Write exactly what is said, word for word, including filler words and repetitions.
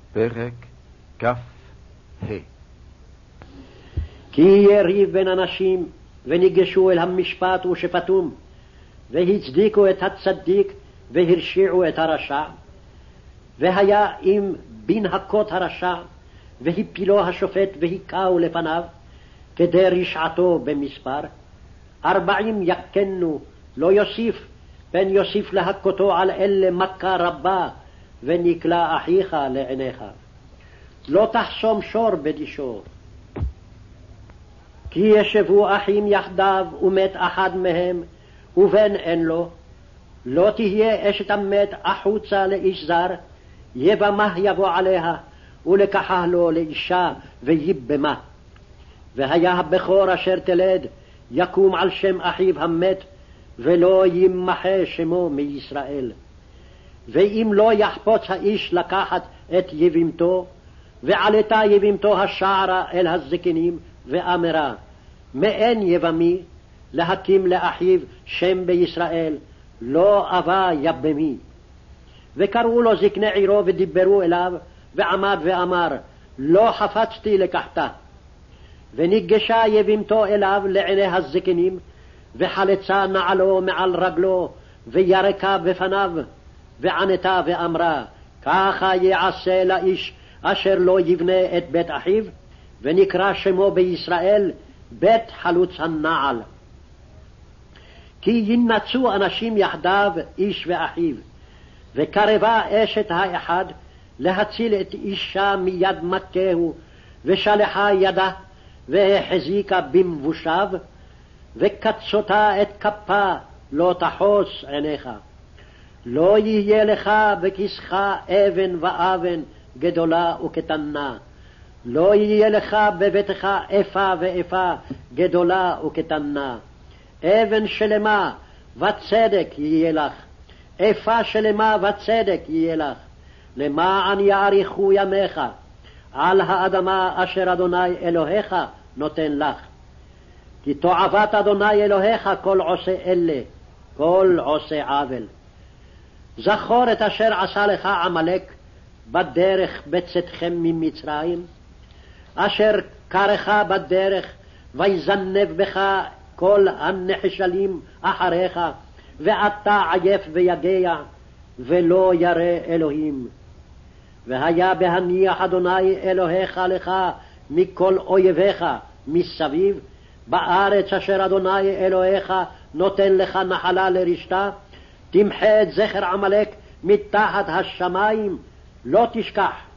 פרק כ"ה. כי יריב בין אנשים, וניגשו אל המשפט ושפטום, והצדיקו את הצדיק, והרשיעו את הרשע. והיה אם בין הכות הרשע, והפילו השופט, והיכהו לפניו, כדי רשעתו במספר. ארבעים יקנו, לא יוסיף, פן יוסיף להכותו על אלה מכה רבה, ונקלה אחיך לעיניך. לא תחסום שור בדישו. כי ישבו אחים יחדיו, ומת אחד מהם, ובן אין לו. לא תהיה אשת המת החוצה לאיש זר, יבמה יבוא עליה, ולקחה לו לאישה, ויבמה. והיה הבכור אשר תלד, יקום על שם אחיו המת, ולא ימחה שמו מישראל. ואם לא יחפוץ האיש לקחת את יבימתו, ועלתה יבימתו השערה אל הזקנים, ואמרה, מאין יבמי, להקים לאחיו שם בישראל, לא אבה יבמי. וקראו לו זקני עירו ודיברו אליו, ועמד ואמר, לא חפצתי לקחתה. וניגשה יבימתו אליו לעיני הזקנים, וחלצה נעלו מעל רגלו, וירקה בפניו, וענתה ואמרה, ככה יעשה לאיש אשר לא יבנה את בית אחיו, ונקרא שמו בישראל בית חלוץ הנעל. כי ינצו אנשים יחדיו איש ואחיו, וקרבה אשת האחד להציל את אישה מיד מכהו, ושלחה ידה והחזיקה במבושיו, וקצותה את כפה, לא תחוס עיניך. לא יהיה לך בכיסך אבן ואבן, גדולה וקטנה. לא יהיה לך בביתך איפה ואיפה, גדולה וקטנה. אבן שלמה וצדק יהיה לך, איפה שלמה וצדק יהיה לך, למען יאריכו ימיך על האדמה אשר אדוני אלוהיך נותן לך. כי תועבת אדוני אלוהיך כל עושה אלה, כל עושה עוול. זכור את אשר עשה לך עמלק בדרך בצאתכם ממצרים, אשר קרך בדרך ויזנב בך כל הנחשלים אחריך, ואתה עייף ויגע, ולא ירא אלוהים. והיה בהניח אדוני אלוהיך לך מכל אויביך מסביב, בארץ אשר אדוני אלוהיך נותן לך נחלה לרשתה, תמחה את זכר עמלק מתחת השמיים, לא תשכח.